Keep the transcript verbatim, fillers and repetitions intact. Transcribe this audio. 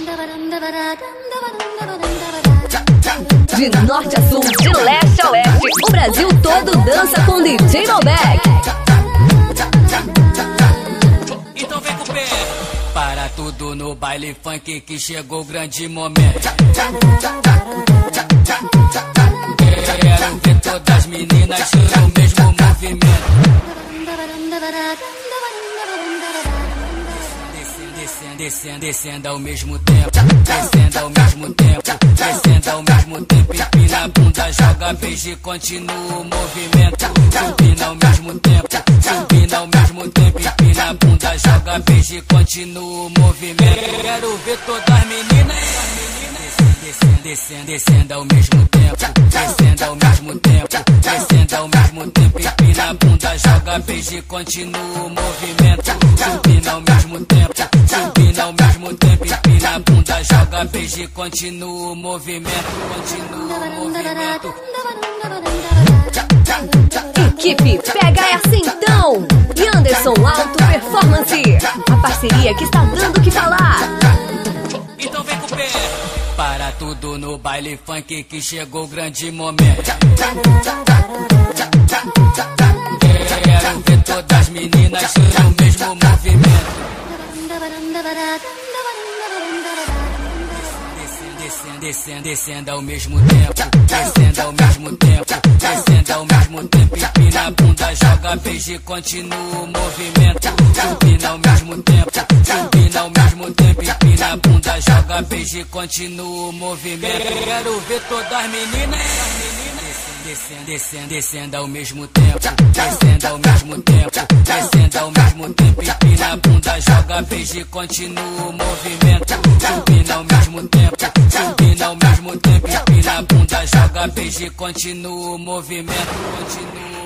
De norte a sul, de leste a oeste, o Brasil todo dança com D J Malbec. Então vem com o pé. Para tudo no baile funk que chegou o grande momento. Quero ver todas as meninas no mesmo movimento. Descendo, descendo, descendo ao mesmo tempo. Descendo ao mesmo tempo. Descendo ao mesmo tempo. Empina a bunda, joga beijo e continua o movimento. Subindo ao mesmo tempo. Subindo ao mesmo tempo. Empina a bunda, joga beijo e continua o movimento. Quero ver todas as meninas. Descendo, descendo, descendo ao mesmo tempo. Descendo ao mesmo tempo. Descendo ao mesmo tempo. Empina a bunda, joga beijo e continua o movimento. Subindo ao mesmo tempo. Subindo ao mesmo tempo. Empina a bunda, joga beijo e continua o movimento. Continua o movimento. Equipe Pega Essa Então e Anderson Alto Performance. A parceria que está dando o que falar. Então vem com o pé. Para tudo no baile funk que chegou o grande momento. Quero ver todas as meninas no mesmo movimento. Descendo, descendo, descendo ao mesmo tempo. Descendo ao mesmo tempo. Descendo ao mesmo tempo. Empina a bunda, joga beijo e continua o movimento. Subindo ao mesmo tempo. Subindo ao mesmo tempo. Empina a bunda, joga beijo e continua o movimento. Quero ver todas as meninas. Descendo, descendo, descendo ao mesmo tempo. Descendo ao mesmo tempo. Descendo ao mesmo tempo. Empina a bunda, joga beijo e continua o movimento. Subindo ao mesmo tempo. Subindo ao mesmo tempo. Empina a bunda, joga beijo e continua o movimento. Continua.